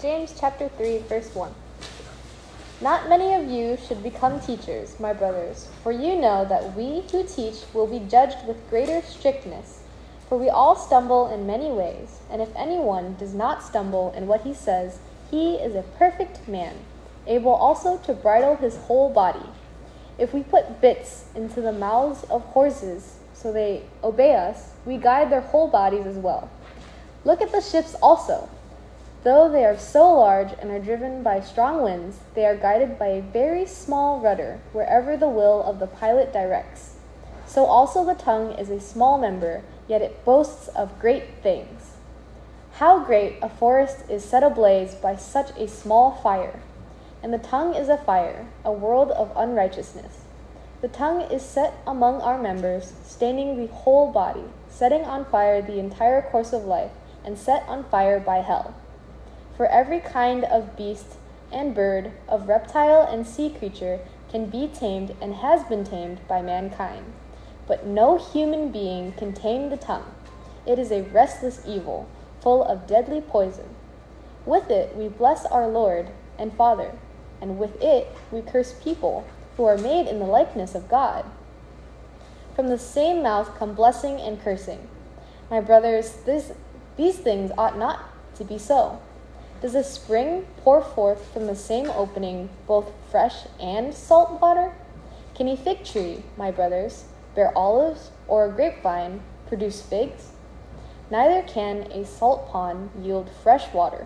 James chapter 3, verse 1. Not many of you should become teachers, my brothers, for you know that we who teach will be judged with greater strictness. For we all stumble in many ways, and if anyone does not stumble in what he says, he is a perfect man, able also to bridle his whole body. If we put bits into the mouths of horses so they obey us, we guide their whole bodies as well. Look at the ships also. Though they are so large and are driven by strong winds, they are guided by a very small rudder wherever the will of the pilot directs. So also the tongue is a small member, yet it boasts of great things. How great a forest is set ablaze by such a small fire! And the tongue is a fire, a world of unrighteousness. The tongue is set among our members, staining the whole body, setting on fire the entire course of life, and set on fire by hell. For every kind of beast and bird, of reptile and sea creature can be tamed and has been tamed by mankind. But no human being can tame the tongue. It is a restless evil, full of deadly poison. With it we bless our Lord and Father, and with it we curse people who are made in the likeness of God. From the same mouth come blessing and cursing. My brothers, these things ought not to be so. Does a spring pour forth from the same opening both fresh and salt water? Can a fig tree, my brothers, bear olives, or a grapevine produce figs? Neither can a salt pond yield fresh water.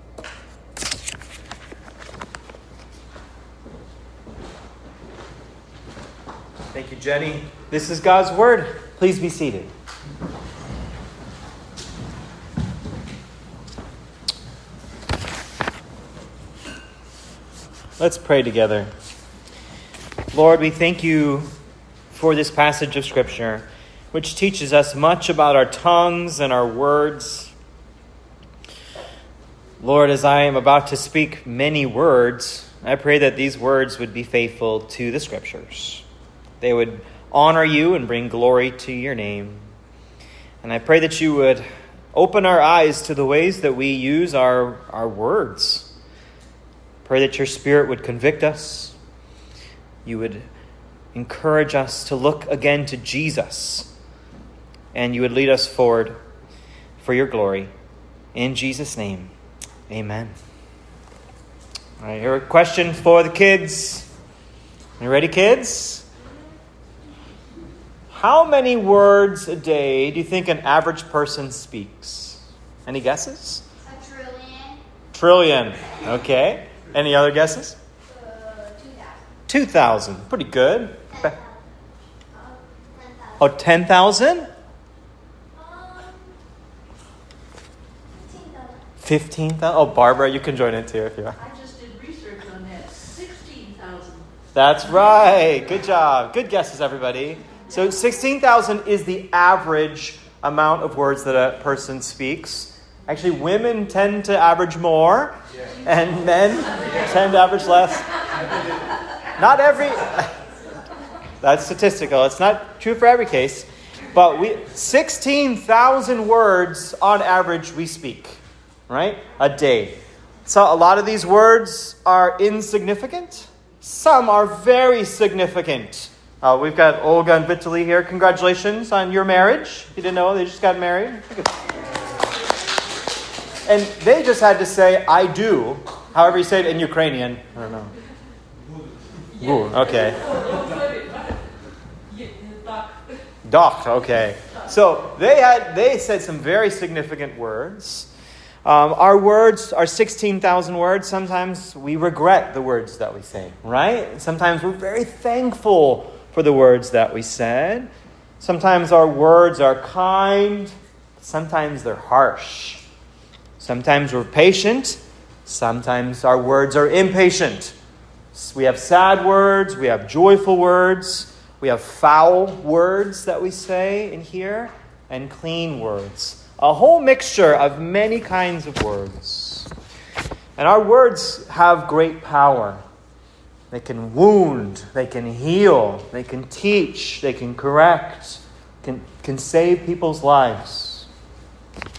Thank you, Jenny. This is God's Word. Please be seated. Let's pray together. Lord, we thank you for this passage of Scripture, which teaches us much about our tongues and our words. Lord, as I am about to speak many words, I pray that these words would be faithful to the Scriptures. They would honor you and bring glory to your name. And I pray that you would open our eyes to the ways that we use our words. Pray that your Spirit would convict us. You would encourage us to look again to Jesus. And you would lead us forward for your glory. In Jesus' name, amen. All right, here a question for the kids. You ready, kids? How many words a day do you think an average person speaks? Any guesses? A trillion. Trillion. Okay. Any other guesses? 2,000. 2,000. Pretty good. 10,000. Oh, 10,000? 15,000. Oh, Barbara, you can join in too if you want. I just did research on that. 16,000. That's right. Good job. Good guesses, everybody. So 16,000 is the average amount of words that a person speaks. Actually, women tend to average more, and men tend to average less. Not every... That's statistical. It's not true for every case. But 16,000 words on average we speak, right? A day. So a lot of these words are insignificant. Some are very significant. We've got Olga and Vitaly here. Congratulations on your marriage. You didn't know they just got married? And they just had to say, I do. However you say it in Ukrainian. I don't know. Ooh, okay. Doch, okay. So they said some very significant words. Our words are 16,000 words. Sometimes we regret the words that we say, right? Sometimes we're very thankful for the words that we said. Sometimes our words are kind. Sometimes they're harsh. Sometimes we're patient. Sometimes our words are impatient. We have sad words. We have joyful words. We have foul words that we say in here. And clean words. A whole mixture of many kinds of words. And our words have great power. They can wound. They can heal. They can teach. They can correct. Can save people's lives.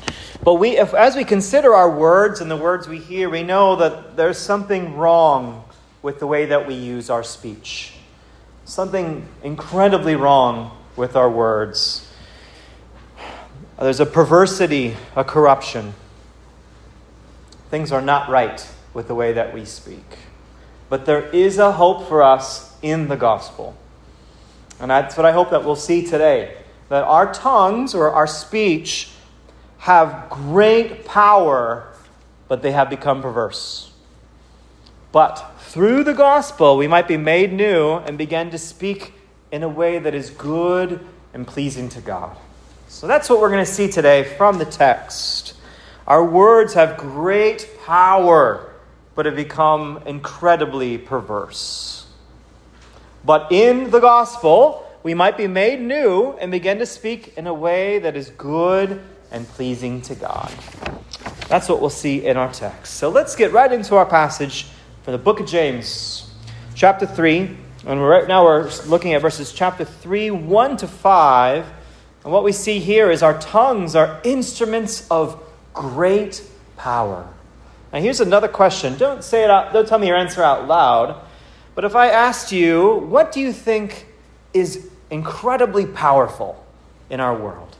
But as we consider our words and the words we hear, we know that there's something wrong with the way that we use our speech. Something incredibly wrong with our words. There's a perversity, a corruption. Things are not right with the way that we speak. But there is a hope for us in the gospel. And that's what I hope that we'll see today. That our tongues or our speech have great power, but they have become perverse. But through the gospel, we might be made new and begin to speak in a way that is good and pleasing to God. So that's what we're going to see today from the text. Our words have great power, but have become incredibly perverse. But in the gospel, we might be made new and begin to speak in a way that is good and pleasing to God. That's what we'll see in our text. So let's get right into our passage from the book of James, chapter 3. And right now we're looking at verses chapter 3, 1 to 5. And what we see here is our tongues are instruments of great power. Now here's another question. Don't say it out, don't tell me your answer out loud. But if I asked you, what do you think is incredibly powerful in our world?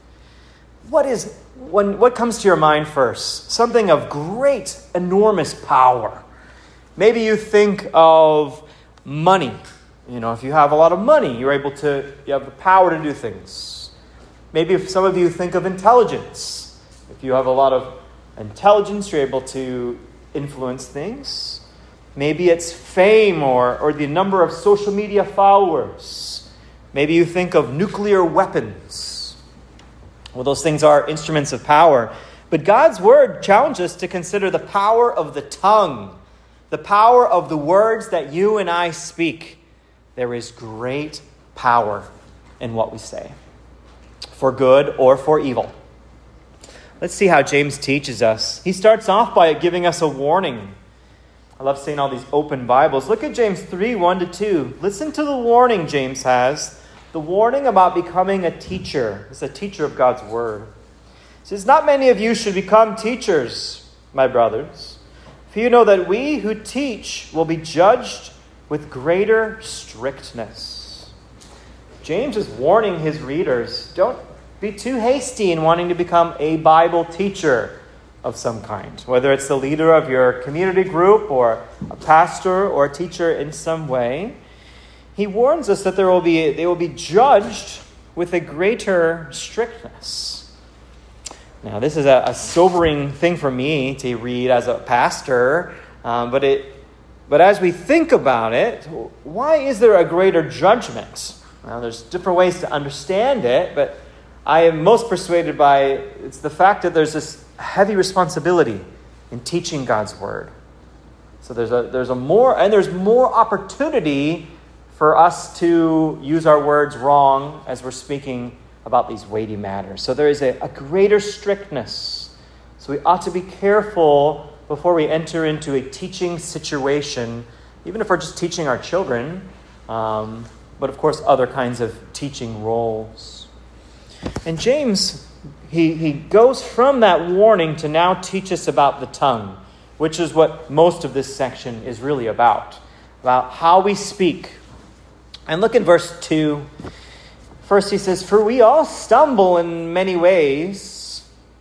What comes to your mind first? Something of great, enormous power. Maybe you think of money. If you have a lot of money, you have the power to do things. Maybe if some of you think of intelligence. If you have a lot of intelligence, you're able to influence things. Maybe it's fame or the number of social media followers. Maybe you think of nuclear weapons. Well, those things are instruments of power. But God's word challenges us to consider the power of the tongue, the power of the words that you and I speak. There is great power in what we say, for good or for evil. Let's see how James teaches us. He starts off by giving us a warning. I love seeing all these open Bibles. Look at James 3, 1 to 2. Listen to the warning James has. The warning about becoming a teacher. It's a teacher of God's word. It says, "Not many of you should become teachers, my brothers. For you know that we who teach will be judged with greater strictness." James is warning his readers, don't be too hasty in wanting to become a Bible teacher of some kind, whether it's the leader of your community group or a pastor or a teacher in some way. He warns us that they will be judged with a greater strictness. Now, this is a sobering thing for me to read as a pastor, but as we think about it, why is there a greater judgment? Now, there's different ways to understand it, but I am most persuaded by it's the fact that there's this heavy responsibility in teaching God's word. So there's more opportunity for us to use our words wrong as we're speaking about these weighty matters. So there is a greater strictness. So we ought to be careful before we enter into a teaching situation, even if we're just teaching our children, but of course other kinds of teaching roles. And James, he goes from that warning to now teach us about the tongue, which is what most of this section is really about how we speak. And look at verse 2. First he says, "For we all stumble in many ways."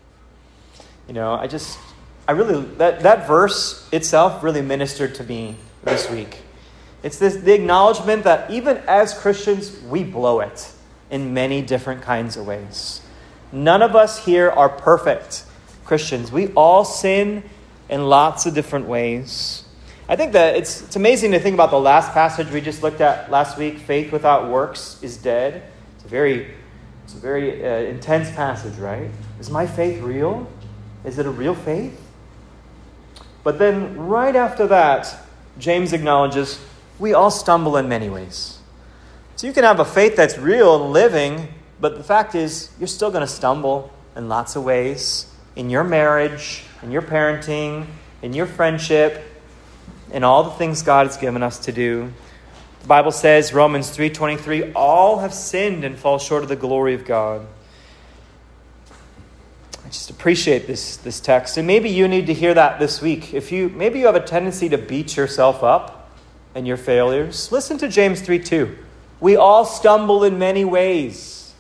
That verse itself really ministered to me this week. It's the acknowledgement that even as Christians, we blow it in many different kinds of ways. None of us here are perfect Christians. We all sin in lots of different ways. I think that it's amazing to think about the last passage we just looked at last week, faith without works is dead. It's a very intense passage, right? Is my faith real? Is it a real faith? But then right after that, James acknowledges we all stumble in many ways. So you can have a faith that's real and living, but the fact is you're still going to stumble in lots of ways. In your marriage, in your parenting, in your friendship, in all the things God has given us to do. The Bible says, Romans 3:23, all have sinned and fall short of the glory of God. just appreciate this text. And maybe you need to hear that this week. Maybe you have a tendency to beat yourself up and your failures. Listen to James 3:2. We all stumble in many ways.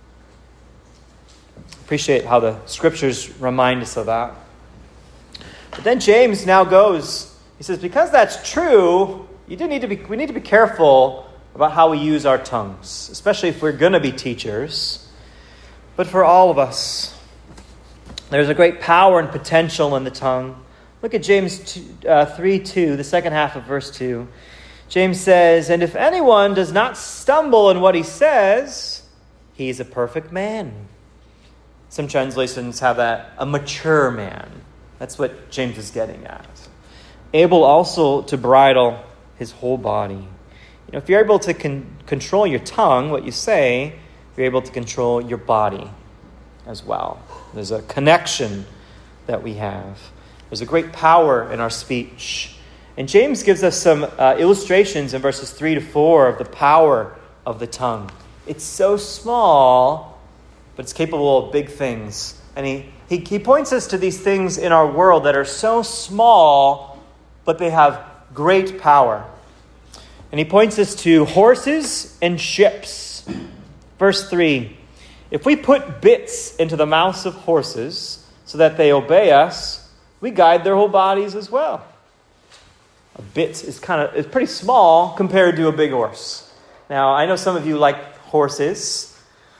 Appreciate how the scriptures remind us of that. But then James now goes, he says, because that's true, we need to be careful about how we use our tongues, especially if we're going to be teachers. But for all of us, there's a great power and potential in the tongue. Look at James 3:2, the second half of verse 2. James says, and if anyone does not stumble in what he says, he is a perfect man. Some translations have that, a mature man. That's what James is getting at. Able also to bridle his whole body. If you're able to control your tongue, what you say, you're able to control your body as well. There's a connection that we have. There's a great power in our speech. And James gives us some illustrations in verses 3-4 of the power of the tongue. It's so small, but it's capable of big things. And he points us to these things in our world that are so small, but they have great power. And he points us to horses and ships. Verse 3, if we put bits into the mouths of horses so that they obey us, we guide their whole bodies as well. A bit is pretty small compared to a big horse. Now, I know some of you like horses.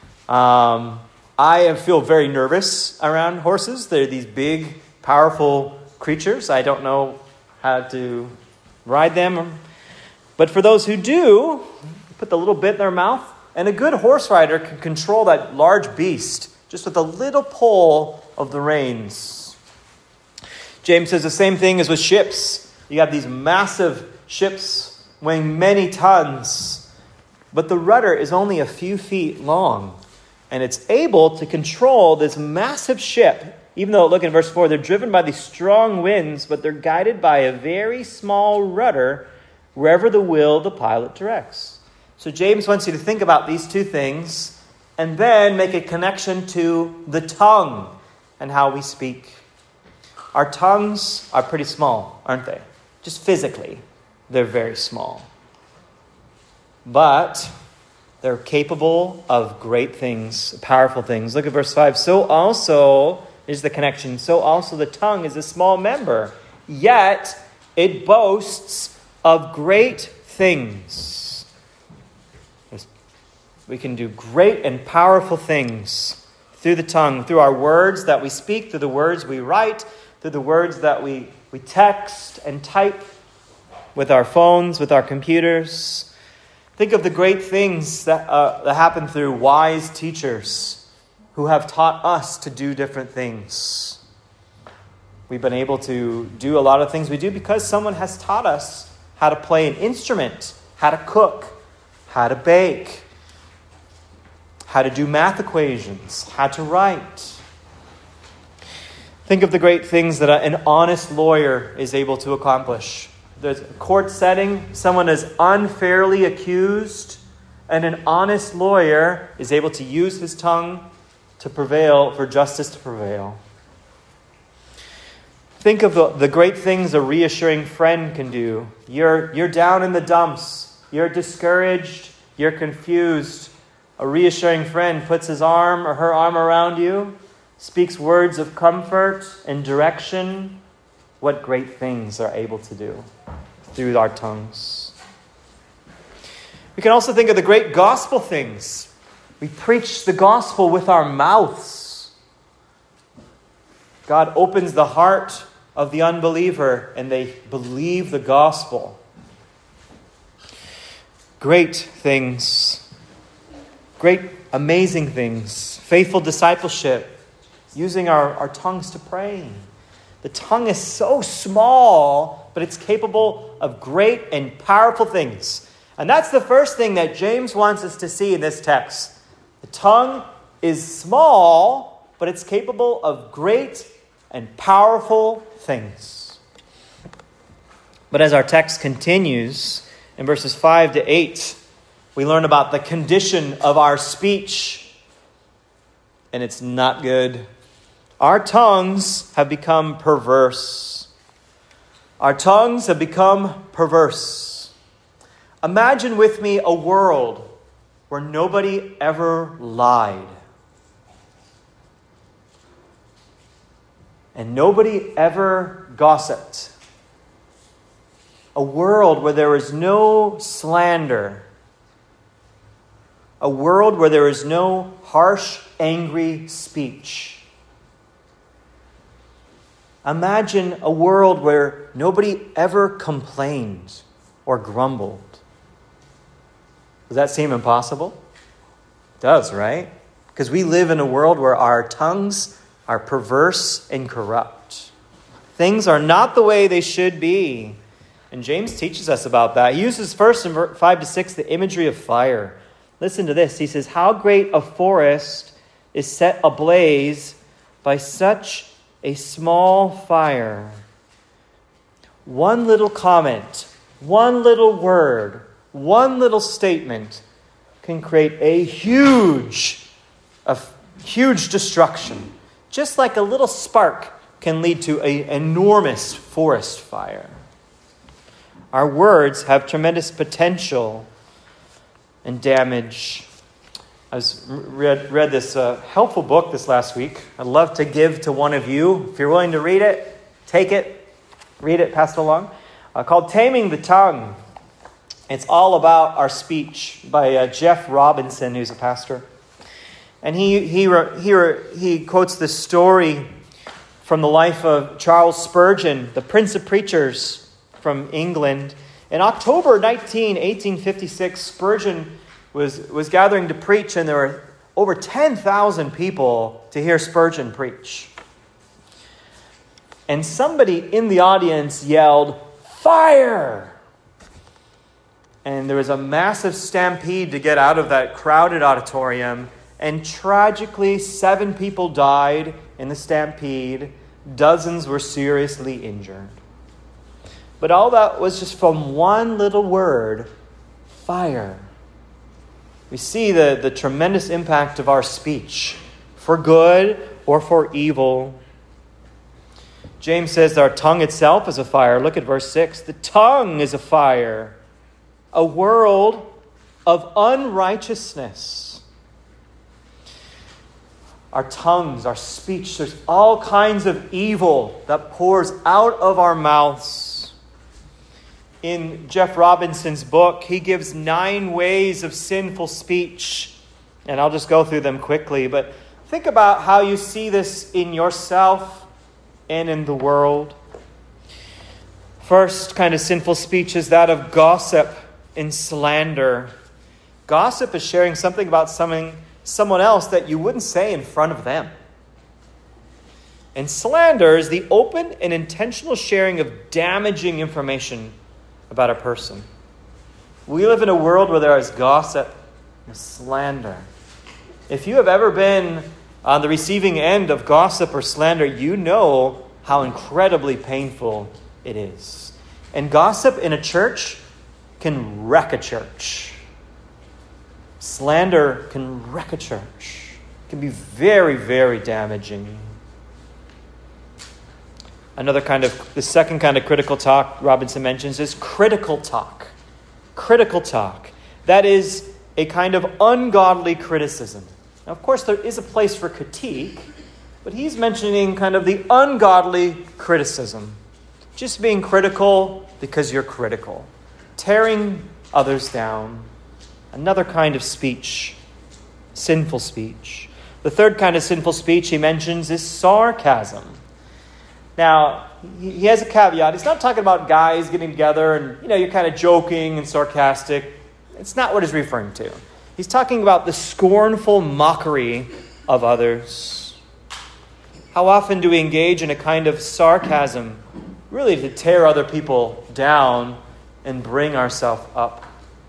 I feel very nervous around horses. They're these big, powerful creatures. I don't know how to ride them. But for those who do, put the little bit in their mouth, and a good horse rider can control that large beast just with a little pull of the reins. James says the same thing as with ships. You have these massive ships weighing many tons, but the rudder is only a few feet long, and it's able to control this massive ship. Even though, look in verse 4, they're driven by these strong winds, but they're guided by a very small rudder wherever the will of the pilot directs. So James wants you to think about these two things and then make a connection to the tongue and how we speak. Our tongues are pretty small, aren't they? Just physically, they're very small. But they're capable of great things, powerful things. Look at verse 5. So also is the connection. So also the tongue is a small member, yet it boasts of great things. We can do great and powerful things through the tongue, through our words that we speak, through the words we write, through the words that we text and type with our phones, with our computers. Think of the great things that happen through wise teachers who have taught us to do different things. We've been able to do a lot of things we do because someone has taught us how to play an instrument, how to cook, how to bake, how to do math equations, how to write. Think of the great things that an honest lawyer is able to accomplish. There's a court setting, someone is unfairly accused, and an honest lawyer is able to use his tongue to prevail, for justice to prevail. Think of the great things a reassuring friend can do. You're down in the dumps. You're discouraged. You're confused. A reassuring friend puts his arm or her arm around you, speaks words of comfort and direction. What great things are able to do through our tongues. We can also think of the great gospel things. We preach the gospel with our mouths. God opens the heart of the unbeliever and they believe the gospel. Great things. Great, amazing things. Faithful discipleship. Using our tongues to pray. The tongue is so small, but it's capable of great and powerful things. And that's the first thing that James wants us to see in this text. The tongue is small, but it's capable of great and powerful things. But as our text continues, in verses 5-8, we learn about the condition of our speech. And it's not good. Our tongues have become perverse. Our tongues have become perverse. Imagine with me a world where nobody ever lied. And nobody ever gossiped. A world where there is no slander. A world where there is no harsh, angry speech. Imagine a world where nobody ever complained or grumbled. Does that seem impossible? It does, right? Because we live in a world where our tongues are perverse and corrupt. Things are not the way they should be. And James teaches us about that. He uses first in 5-6 the imagery of fire. Listen to this. He says, how great a forest is set ablaze by such a small fire. One little comment, one little word, one little statement can create a huge destruction. Just like a little spark can lead to an enormous forest fire. Our words have tremendous potential and damage. I read this helpful book this last week. I'd love to give to one of you. If you're willing to read it, take it, read it, pass it along. Called Taming the Tongue. It's all about our speech by Jeff Robinson, who's a pastor. And he quotes this story from the life of Charles Spurgeon, the Prince of Preachers from England. In October 1856, Spurgeon was gathering to preach, and there were over 10,000 people to hear Spurgeon preach. And somebody in the audience yelled, "Fire!" And there was a massive stampede to get out of that crowded auditorium. And tragically, 7 people died in the stampede. Dozens were seriously injured. But all that was just from one little word, fire. We see the tremendous impact of our speech, for good or for evil. James says our tongue itself is a fire. Look at verse 6. The tongue is a fire, a world of unrighteousness. Our tongues, our speech, there's all kinds of evil that pours out of our mouths. In Jeff Robinson's book, he gives 9 ways of sinful speech. And I'll just go through them quickly. But think about how you see this in yourself and in the world. First kind of sinful speech is that of gossip and slander. Gossip is sharing something about someone else that you wouldn't say in front of them. And slander is the open and intentional sharing of damaging information about a person. We live in a world where there is gossip and slander. If you have ever been on the receiving end of gossip or slander, you know how incredibly painful it is. And gossip in a church can wreck a church. Slander can wreck a church. It can be very, very damaging. The second kind of critical talk Robinson mentions is critical talk. Critical talk. That is a kind of ungodly criticism. Now, of course, there is a place for critique, but he's mentioning kind of the ungodly criticism. Just being critical because you're critical. Tearing others down. Another kind of speech. Sinful speech. The third kind of sinful speech he mentions is sarcasm. Now, he has a caveat. He's not talking about guys getting together and, you're kind of joking and sarcastic. It's not what he's referring to. He's talking about the scornful mockery of others. How often do we engage in a kind of sarcasm, really to tear other people down and bring ourselves up?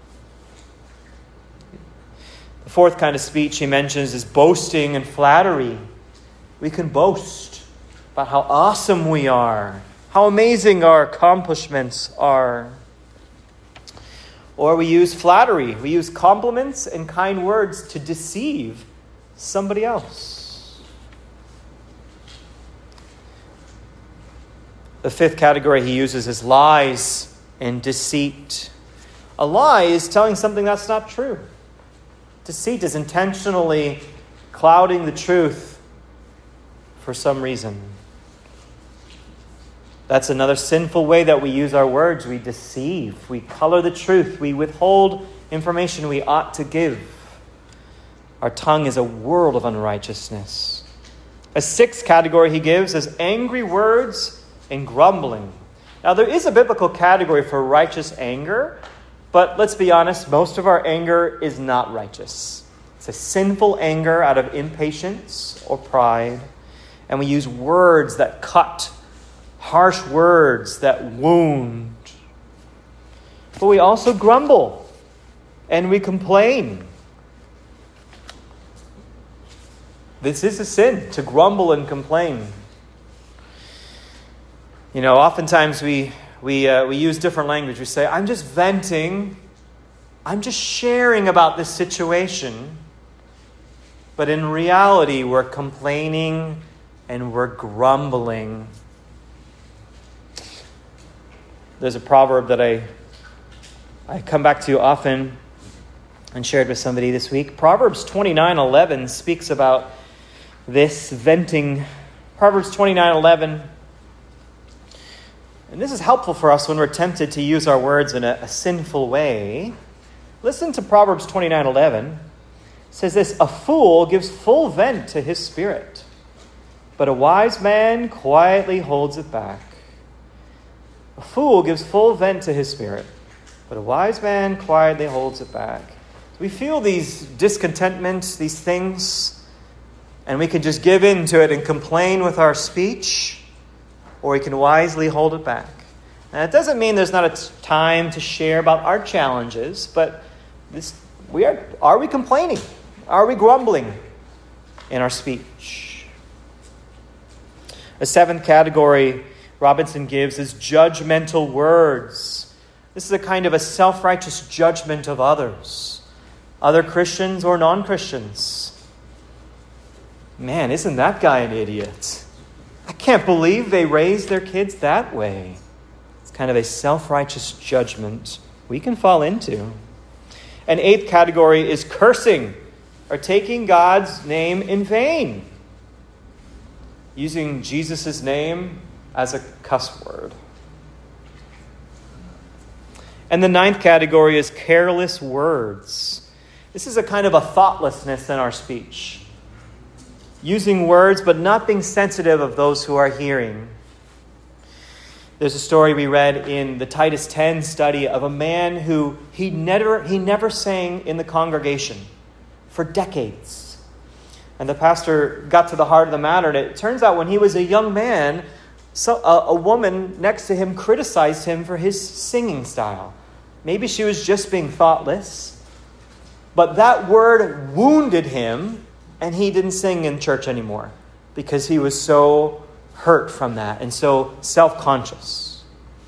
The fourth kind of speech he mentions is boasting and flattery. We can boast about how awesome we are, how amazing our accomplishments are. Or we use flattery. We use compliments and kind words to deceive somebody else. The fifth category he uses is lies and deceit. A lie is telling something that's not true. Deceit is intentionally clouding the truth for some reason. That's another sinful way that we use our words. We deceive. We color the truth. We withhold information we ought to give. Our tongue is a world of unrighteousness. A sixth category he gives is angry words and grumbling. Now, there is a biblical category for righteous anger, but let's be honest, most of our anger is not righteous. It's a sinful anger out of impatience or pride, and we use words that cut, harsh words that wound. But we also grumble and we complain. This is a sin, to grumble and complain. You know, oftentimes we use different language. We say, I'm just venting. I'm just sharing about this situation. But in reality, we're complaining and we're grumbling. There's a proverb that I come back to often and shared with somebody this week. Proverbs 29:11 speaks about this venting. Proverbs 29:11. And this is helpful for us when we're tempted to use our words in a sinful way. Listen to Proverbs 29:11. It says this, a fool gives full vent to his spirit, but a wise man quietly holds it back. A fool gives full vent to his spirit, but a wise man quietly holds it back. We feel these discontentments, these things, and we can just give in to it and complain with our speech, or we can wisely hold it back. And it doesn't mean there's not a time to share about our challenges, but are we complaining? Are we grumbling in our speech? A seventh category Robinson gives is judgmental words. This is a kind of a self-righteous judgment of others, other Christians or non-Christians. Man, isn't that guy an idiot? I can't believe they raised their kids that way. It's kind of a self-righteous judgment we can fall into. An eighth category is cursing, or taking God's name in vain, using Jesus' name as a cuss word. And the ninth category is careless words. This is a kind of a thoughtlessness in our speech. Using words, but not being sensitive of those who are hearing. There's a story we read in the Titus 10 study of a man who he never sang in the congregation for decades. And the pastor got to the heart of the matter, and it turns out when he was a young man, a woman next to him criticized him for his singing style. Maybe she was just being thoughtless, but that word wounded him, and he didn't sing in church anymore because he was so hurt from that and so self-conscious.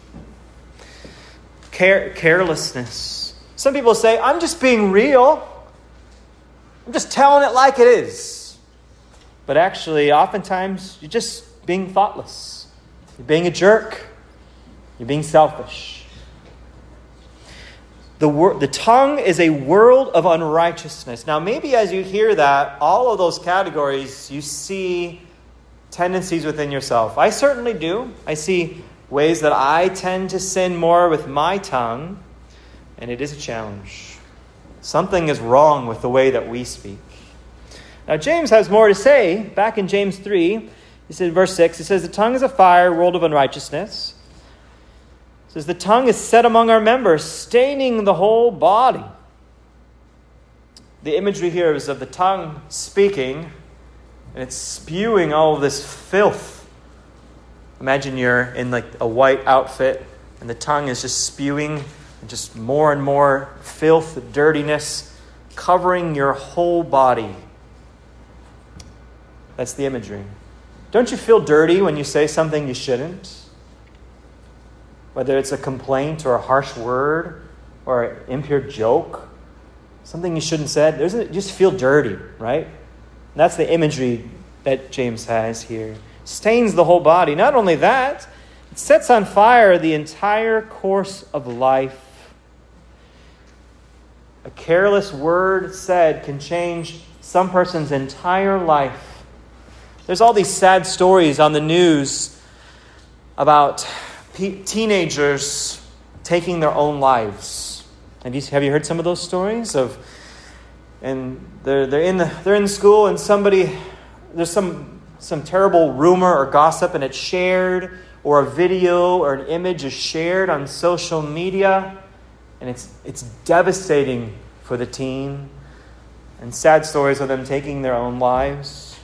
Carelessness. Some people say, I'm just being real. I'm just telling it like it is. But actually, oftentimes, you're just being thoughtless. You're being a jerk. You're being selfish. The tongue is a world of unrighteousness. Now, maybe as you hear that, all of those categories, you see tendencies within yourself. I certainly do. I see ways that I tend to sin more with my tongue, and it is a challenge. Something is wrong with the way that we speak. Now, James has more to say. Back in James 3, he said, verse 6, it says, the tongue is a fire, world of unrighteousness. It says, the tongue is set among our members, staining the whole body. The imagery here is of the tongue speaking, and it's spewing all of this filth. Imagine you're in like a white outfit, and the tongue is just spewing just more and more filth, dirtiness, covering your whole body. That's the imagery. Don't you feel dirty when you say something you shouldn't? Whether it's a complaint or a harsh word or an impure joke, something you shouldn't have said, you just feel dirty, right? And that's the imagery that James has here. Stains the whole body. Not only that, It sets on fire the entire course of life. A careless word said can change some person's entire life. There's all these sad stories on the news about teenagers taking their own lives. Have you heard some of those stories and they're in school and there's some terrible rumor or gossip and it's shared, or a video or an image is shared on social media, and it's devastating for the teen, and sad stories of them taking their own lives.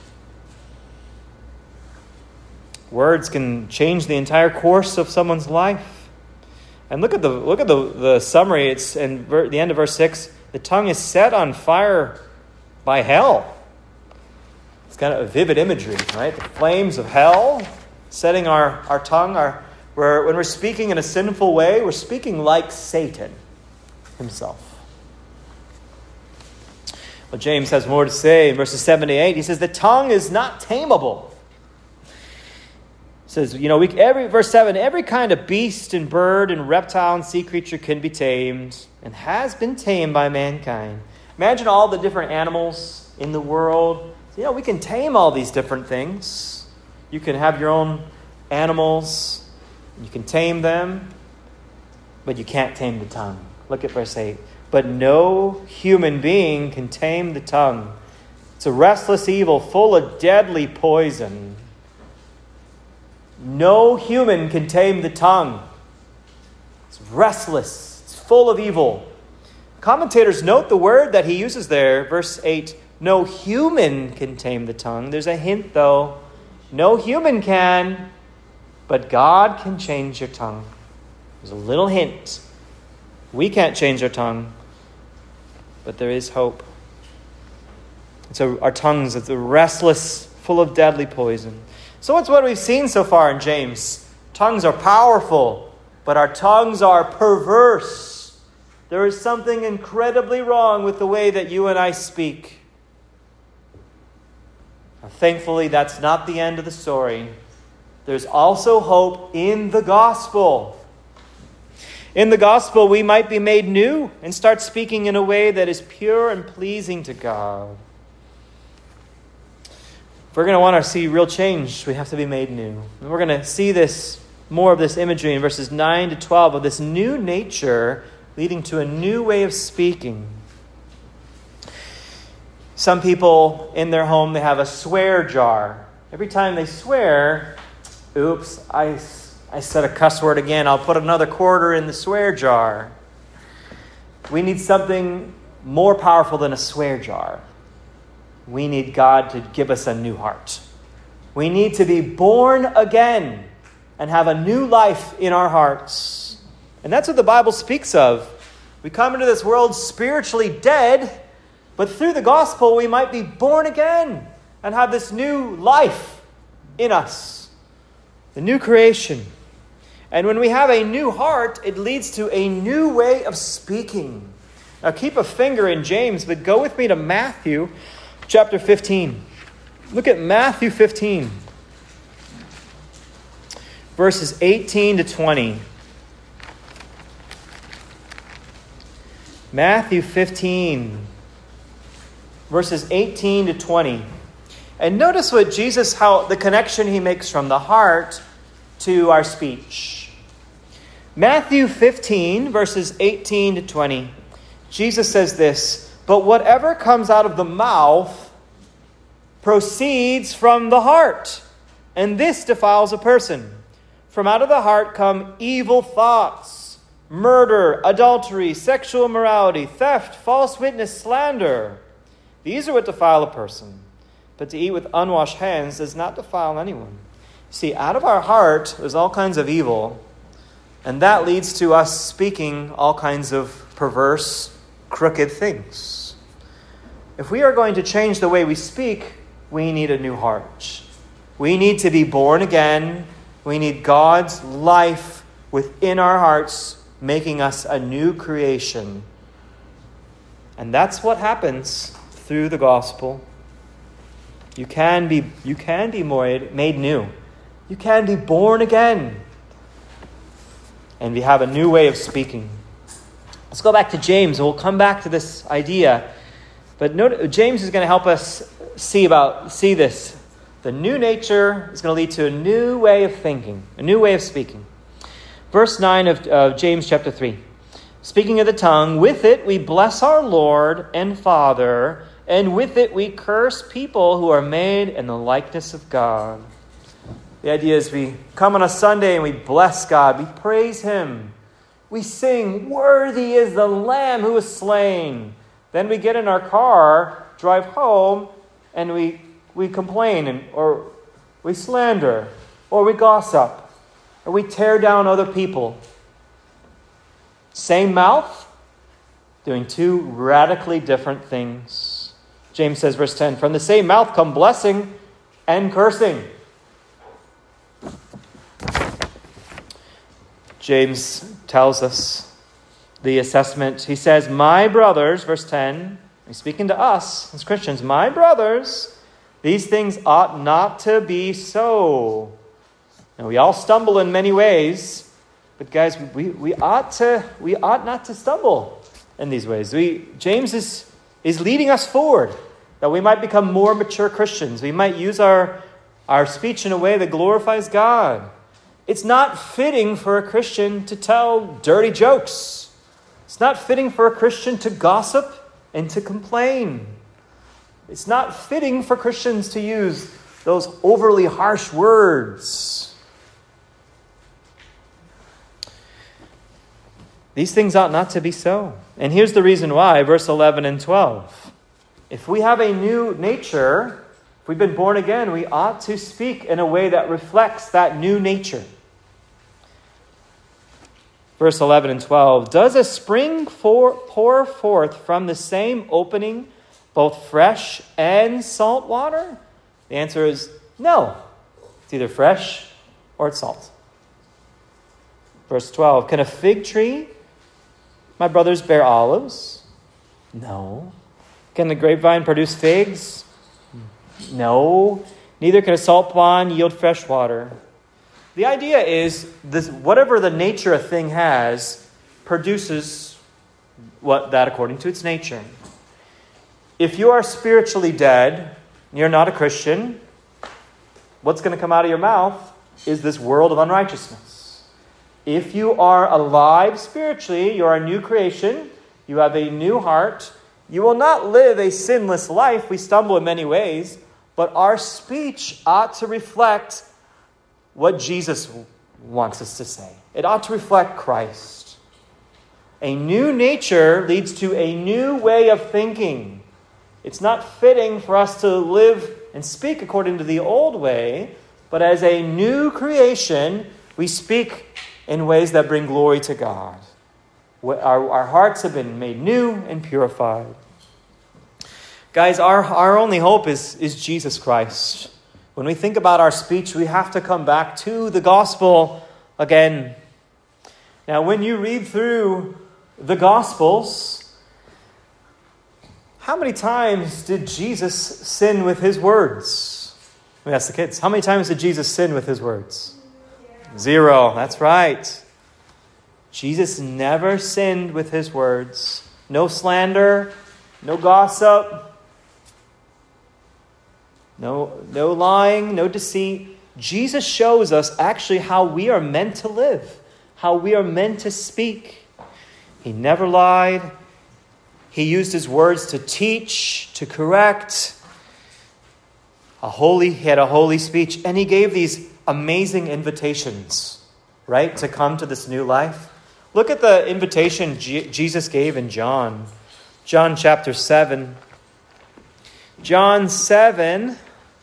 Words can change the entire course of someone's life. And look at the summary. It's in the end of verse 6. The tongue is set on fire by hell. It's kind of a vivid imagery, right? The flames of hell setting our tongue. When we're speaking in a sinful way, we're speaking like Satan himself. Well, James has more to say in verses 7 to 8. He says, the tongue is not tameable. He says, verse 7, every kind of beast and bird and reptile and sea creature can be tamed and has been tamed by mankind. Imagine all the different animals in the world. We can tame all these different things. You can have your own animals. You can tame them. But you can't tame the tongue. Look at verse 8. But no human being can tame the tongue. It's a restless evil full of deadly poison. No human can tame the tongue. It's restless. It's full of evil. Commentators note the word that he uses there, verse 8. No human can tame the tongue. There's a hint, though. No human can, but God can change your tongue. There's a little hint. We can't change our tongue, but there is hope. So our tongues, it's a restless, full of deadly poison. So what's what we've seen so far in James? Tongues are powerful, but our tongues are perverse. There is something incredibly wrong with the way that you and I speak. Now, thankfully, that's not the end of the story. There's also hope in the gospel. In the gospel, we might be made new and start speaking in a way that is pure and pleasing to God. If we're going to want to see real change, we have to be made new. And we're going to see more of this imagery in verses 9 to 12 of this new nature leading to a new way of speaking. Some people in their home, they have a swear jar. Every time they swear, oops, I said a cuss word again. I'll put another quarter in the swear jar. We need something more powerful than a swear jar. We need God to give us a new heart. We need to be born again and have a new life in our hearts. And that's what the Bible speaks of. We come into this world spiritually dead, but through the gospel we might be born again and have this new life in us. The new creation. And when we have a new heart, it leads to a new way of speaking. Now keep a finger in James, but go with me to Matthew chapter 15. Look at Matthew 15. Verses 18 to 20. Matthew 15. Verses 18 to 20. And notice what Jesus, how the connection he makes from the heart to our speech. Matthew 15, verses 18 to 20. Jesus says this, but whatever comes out of the mouth proceeds from the heart, and this defiles a person. From out of the heart come evil thoughts, murder, adultery, sexual immorality, theft, false witness, slander. These are what defile a person. But to eat with unwashed hands does not defile anyone. See, out of our heart, there's all kinds of evil, and that leads to us speaking all kinds of perverse, crooked things. If we are going to change the way we speak, we need a new heart. We need to be born again. We need God's life within our hearts, making us a new creation. And that's what happens through the gospel. You can be made new. You can be born again. and we have a new way of speaking. Let's go back to James, and we'll come back to this idea. But James is going to help us see this. The new nature is going to lead to a new way of thinking, a new way of speaking. Verse 9 of James chapter 3. Speaking of the tongue, with it we bless our Lord and Father, and with it we curse people who are made in the likeness of God. The idea is we come on a Sunday and we bless God. We praise Him. We sing, worthy is the Lamb who was slain. Then we get in our car, drive home, and we complain, or we slander, or we gossip, or we tear down other people. Same mouth, doing two radically different things. James says, verse 10, from the same mouth come blessing and cursing. James tells us the assessment. He says, my brothers, verse 10, he's speaking to us as Christians, my brothers, these things ought not to be so. Now, we all stumble in many ways, but guys, we ought not to stumble in these ways. James is leading us forward, that we might become more mature Christians. We might use our speech in a way that glorifies God. It's not fitting for a Christian to tell dirty jokes. It's not fitting for a Christian to gossip and to complain. It's not fitting for Christians to use those overly harsh words. These things ought not to be so. And here's the reason why, verse 11 and 12. If we have a new nature, if we've been born again, we ought to speak in a way that reflects that new nature. Verse 11 and 12. Does a spring pour forth from the same opening both fresh and salt water? The answer is no. It's either fresh or it's salt. Verse 12. Can a fig tree, my brothers, bear olives? No. Can the grapevine produce figs? No. Neither can a salt pond yield fresh water. The idea is this: whatever the nature a thing has produces that according to its nature. If you are spiritually dead, you're not a Christian, what's going to come out of your mouth is this world of unrighteousness. If you are alive spiritually, you are a new creation, you have a new heart, you will not live a sinless life. We stumble in many ways, but our speech ought to reflect what Jesus wants us to say. It ought to reflect Christ. A new nature leads to a new way of thinking. It's not fitting for us to live and speak according to the old way, but as a new creation, we speak in ways that bring glory to God. Our hearts have been made new and purified. Guys, our only hope is Jesus Christ. When we think about our speech, we have to come back to the gospel again. Now, when you read through the Gospels, how many times did Jesus sin with his words? We ask the kids. How many times did Jesus sin with his words? 0. That's right. Jesus never sinned with his words. No slander, no gossip, no lying, no deceit. Jesus shows us actually how we are meant to live, how we are meant to speak. He never lied. He used his words to teach, to correct. He had a holy speech, and he gave these amazing invitations, right, to come to this new life. Look at the invitation Jesus gave in John chapter 7. John 7,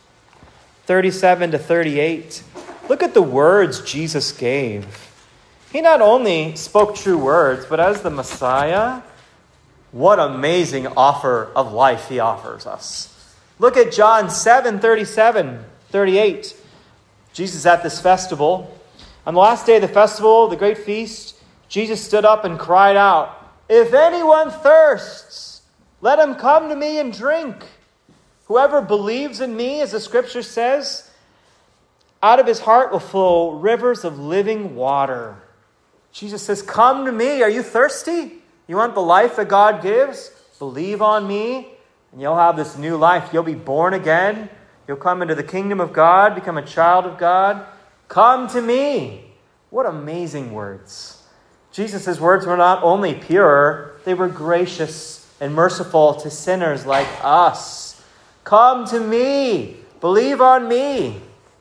37 to 38. Look at the words Jesus gave. He not only spoke true words, but as the Messiah, what amazing offer of life he offers us. Look at John 7, 37, 38. Jesus at this festival. On the last day of the festival, the great feast, Jesus stood up and cried out, "If anyone thirsts, let him come to me and drink. Whoever believes in me, as the scripture says, out of his heart will flow rivers of living water." Jesus says, come to me. Are you thirsty? You want the life that God gives? Believe on me, and you'll have this new life. You'll be born again. You'll come into the kingdom of God, become a child of God. Come to me. What amazing words. Jesus' words were not only pure, they were gracious and merciful to sinners like us. Come to me. Believe on me.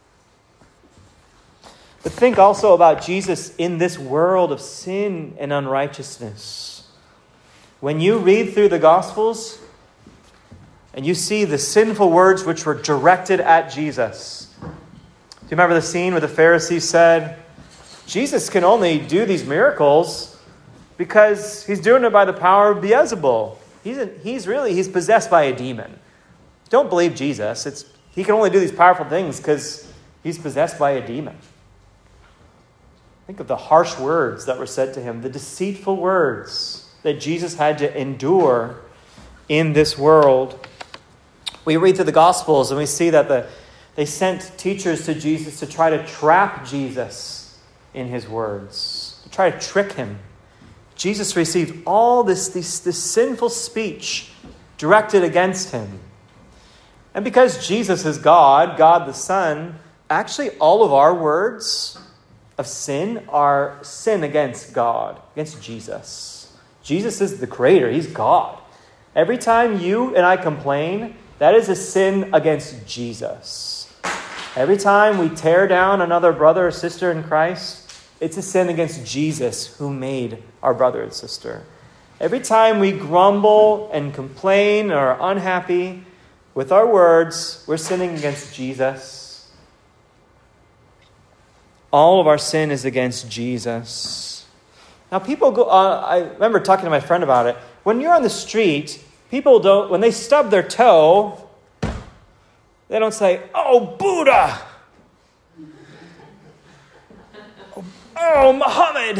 But think also about Jesus in this world of sin and unrighteousness. When you read through the Gospels and you see the sinful words which were directed at Jesus. Do you remember the scene where the Pharisees said, Jesus can only do these miracles because he's doing it by the power of Beelzebul. He's possessed by a demon. Don't believe Jesus. He can only do these powerful things because he's possessed by a demon. Think of the harsh words that were said to him, the deceitful words that Jesus had to endure in this world. We read through the Gospels and we see that they sent teachers to Jesus to try to trap Jesus in his words, to try to trick him. Jesus received all this sinful speech directed against him. And because Jesus is God, God the Son, actually all of our words of sin are sin against God, against Jesus. Jesus is the creator. He's God. Every time you and I complain, that is a sin against Jesus. Every time we tear down another brother or sister in Christ, it's a sin against Jesus who made our brother and sister. Every time we grumble and complain or are unhappy with our words, we're sinning against Jesus. All of our sin is against Jesus. Now people go, I remember talking to my friend about it. When you're on the street, people don't, when they stub their toe, they don't say, oh, Buddha. Oh, Muhammad.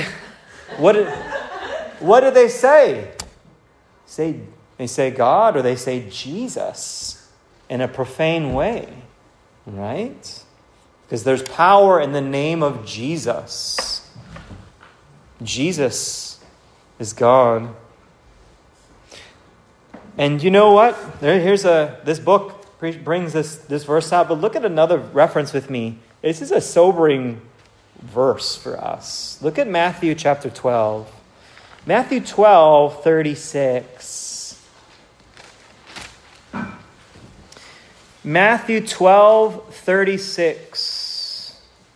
What do they say? They say God or they say Jesus in a profane way, right? Because there's power in the name of Jesus. Jesus is God. And you know what? This book brings this verse out, but look at another reference with me. This is a sobering verse for us. Look at Matthew chapter 12. Matthew 12:36. Matthew 12:36.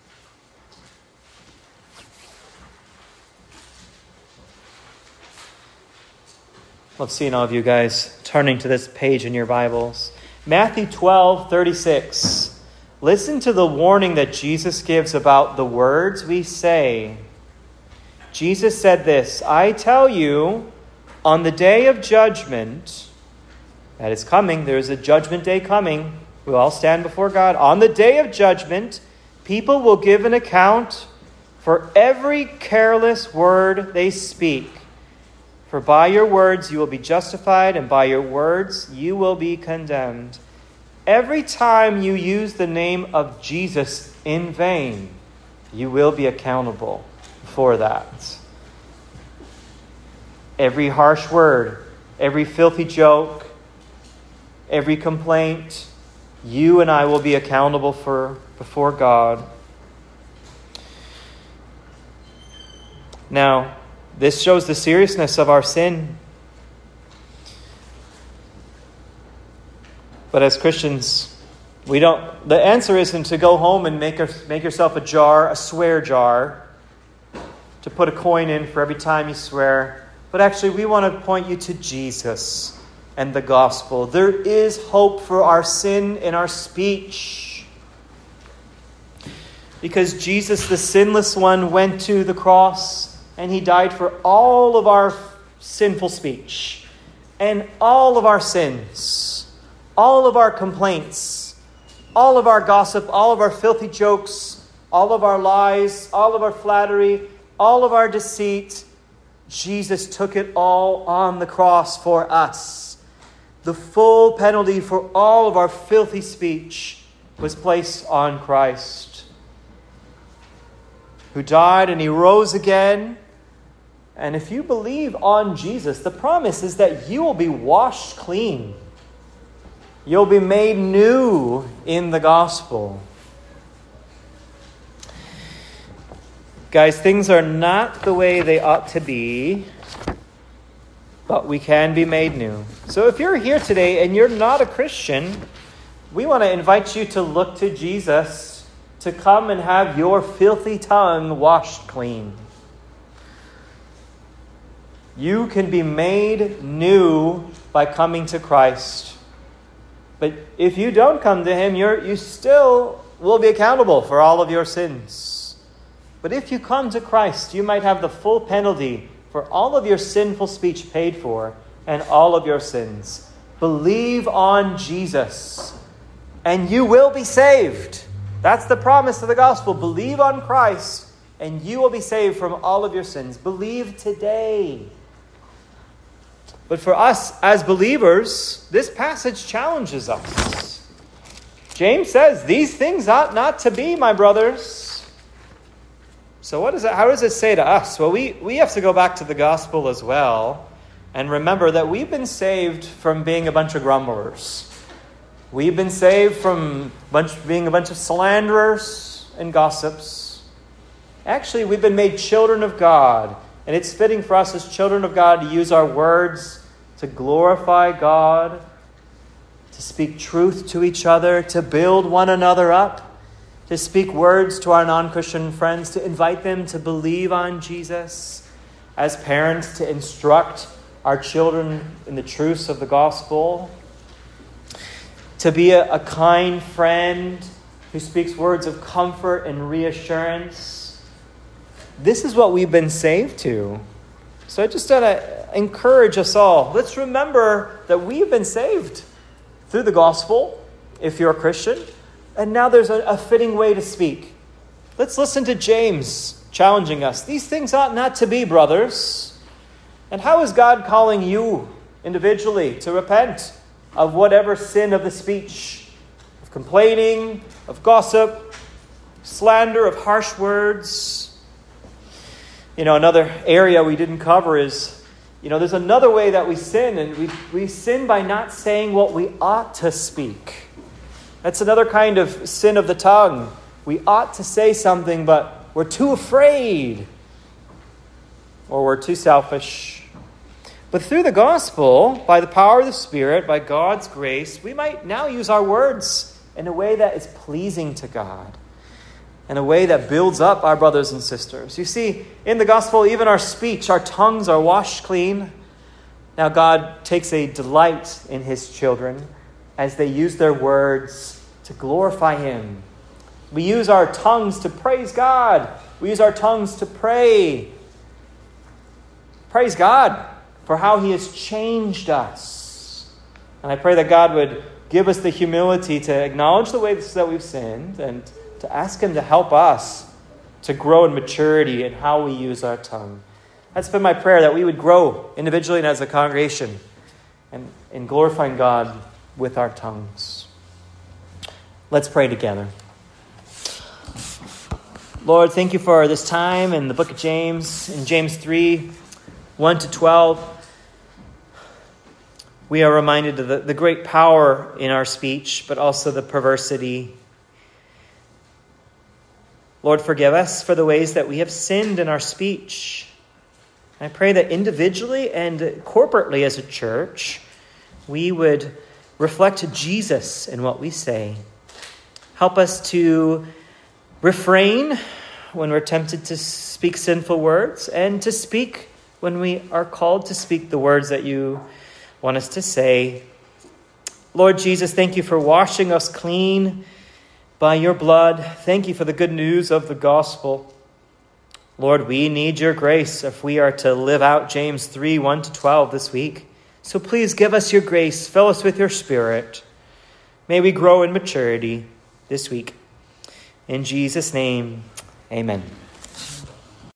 Love seeing all of you guys turning to this page in your Bibles. Matthew 12:36. Listen to the warning that Jesus gives about the words we say. Jesus said this, I tell you, on the day of judgment, that is coming, there is a judgment day coming. We'll all stand before God. On the day of judgment, people will give an account for every careless word they speak. For by your words you will be justified, and by your words you will be condemned. Every time you use the name of Jesus in vain, you will be accountable for that. Every harsh word, every filthy joke, every complaint, you and I will be accountable for before God. Now, this shows the seriousness of our sin. But as Christians, the answer isn't to go home and make yourself a swear jar, to put a coin in for every time you swear. But actually, we want to point you to Jesus and the gospel. There is hope for our sin in our speech. Because Jesus, the sinless one, went to the cross and he died for all of our sinful speech and all of our sins, all of our complaints, all of our gossip, all of our filthy jokes, all of our lies, all of our flattery, all of our deceit. Jesus took it all on the cross for us. The full penalty for all of our filthy speech was placed on Christ, who died and he rose again And if you believe on Jesus, the promise is that you will be washed clean. You'll be made new in the gospel. Guys, things are not the way they ought to be, but we can be made new. So if you're here today and you're not a Christian, we want to invite you to look to Jesus to come and have your filthy tongue washed clean. You can be made new by coming to Christ. But if you don't come to Him, you still will be accountable for all of your sins. But if you come to Christ, you might have the full penalty for all of your sinful speech paid for and all of your sins. Believe on Jesus, and you will be saved. That's the promise of the gospel. Believe on Christ, and you will be saved from all of your sins. Believe today. But for us as believers, this passage challenges us. James says, these things ought not to be, my brothers. So how does it say to us? Well, we have to go back to the gospel as well and remember that we've been saved from being a bunch of grumblers. We've been saved from being a bunch of slanderers and gossips. Actually, we've been made children of God. And it's fitting for us as children of God to use our words to glorify God, to speak truth to each other, to build one another up, to speak words to our non-Christian friends, to invite them to believe on Jesus. As parents, to instruct our children in the truths of the gospel. To be a kind friend who speaks words of comfort and reassurance. This is what we've been saved to. So I just want to encourage us all. Let's remember that we've been saved through the gospel, if you're a Christian. And now there's a fitting way to speak. Let's listen to James challenging us. These things ought not to be, brothers. And how is God calling you individually to repent of whatever sin of the speech, of complaining, of gossip, slander, of harsh words? Another area we didn't cover is, there's another way that we sin, and we sin by not saying what we ought to speak. That's another kind of sin of the tongue. We ought to say something, but we're too afraid, or we're too selfish. But through the gospel, by the power of the Spirit, by God's grace, we might now use our words in a way that is pleasing to God, in a way that builds up our brothers and sisters. You see, in the gospel, even our speech, our tongues are washed clean. Now God takes a delight in His children as they use their words to glorify Him. We use our tongues to praise God. We use our tongues to pray. Praise God for how He has changed us. And I pray that God would give us the humility to acknowledge the ways that we've sinned and to ask Him to help us to grow in maturity in how we use our tongue. That's been my prayer, that we would grow individually and as a congregation and in glorifying God with our tongues. Let's pray together. Lord, thank you for this time in the book of James, in James 3, 1-12. We are reminded of the great power in our speech, but also the perversity. Lord, forgive us for the ways that we have sinned in our speech. I pray that individually and corporately as a church, we would reflect Jesus in what we say. Help us to refrain when we're tempted to speak sinful words, and to speak when we are called to speak the words that you want us to say. Lord Jesus, thank you for washing us clean by your blood. Thank you for the good news of the gospel. Lord, we need your grace if we are to live out James 3, 1-12 this week. So please give us your grace. Fill us with your Spirit. May we grow in maturity this week. In Jesus' name, amen.